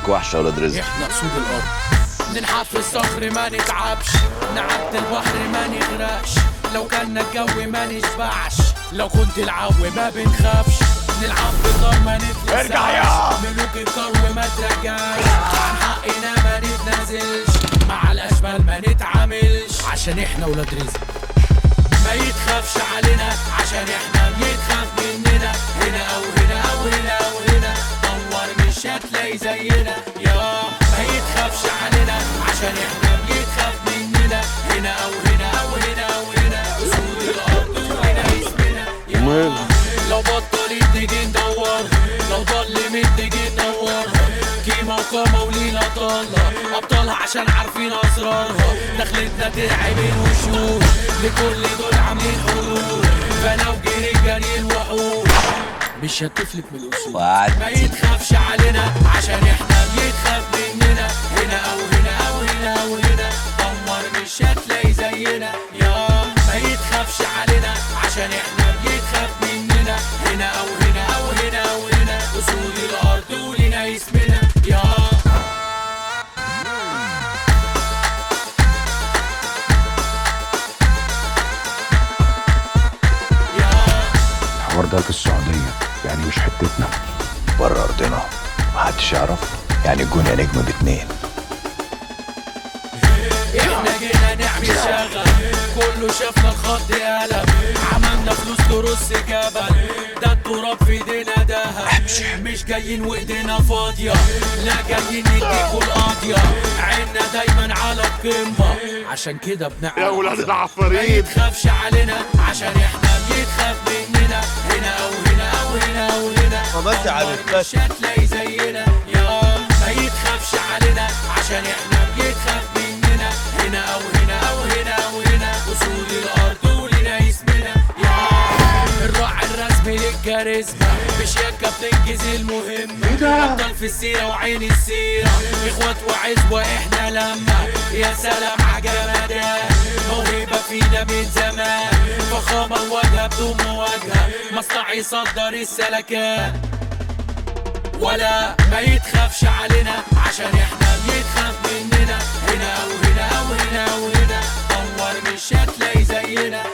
عليك وحشه يا ولاد رزق. احنا اسود الارض، ننحت في الصخر ما نتعبش، نعدي البحر ما نغرقش، لو كان الجو ما نشبعش، لو كنت العو ما بنخافش، نلعب بالنار ما نتلسعش، ارجع يا ملوك الكرو ما ترجعش، عن حقنا ما نتنازلش، مع الاشبال ما نتعاملش، عشان احنا ولاد رزق ما يتخافش علينا، عشان احنا بيتخاف مننا، هنا او هنا او هنا او هنا، دور مش هتلاقي زينا، يا ما يتخافش علينا، عشان احنا بيتخاف مننا، هنا او هنا او هنا او هنا، اسود الارض وهنا اسمنا، يا لو بطلت تيجي ندور، لو ظلمت تيجي ندور، كيما وقامة ولينا طالة ابطالها عشان عارفين اسرارها، دخلتنا ترعب الوشوش، لكل دول عاملين حلول، فانا وجري جري الوحوش، مش هتفلت من الاصول، ما يتخافش علينا، عشان احنا بيتخاف مننا، هنا او هنا او هنا او هنا، دور مش هتلاقي زينا، يا ما يتخافش علينا، عشان احنا بيتخاف مننا، هنا او هنا او هنا او هنا، اسود الارض ولينا اسمنا، يا الحوار ده في السعودية، يعني مش حتتنا، بره ارضنا محدش يعرف، يعني الجون يا نجم باتنين. احنا جينا نعمل شغل، كله شافنا الخط قلم، عملنا فلوس ترص جبل، ده التراب في ايدينا دهب، مش جايين وايدينا فاضية، لا جايين نديكوا القاضية، عيننا دايما على القمة، عشان كده بنعمل يا ولاد ما العفاريت. يتخافش علينا، عشان احنا بيتخاف مننا، هنا او هنا او هنا او هنا، فبس عارف بس مش هتلاقي زينا، يا ما يتخافش علينا، عشان احنا بيتخاف مننا، هنا او هنا او هنا او هنا، اسود الارض ولينا اسمنا، يا الراعي الرسمي للكاريزما، بشياكة بتنجز المهمة، ابطال في السيرة وعين السيرة، اخوات وعزوة احنا لما، يا سلام عجمدان، موهبة فينا من زمان، فخامة الواجهة بدون مواجهة، مصنع يصدر السلكان، ولا ما يتخافش علينا، عشان احنا بيتخاف مننا، هنا او هنا او هنا او هنا، دور مش هتلاقي زينا،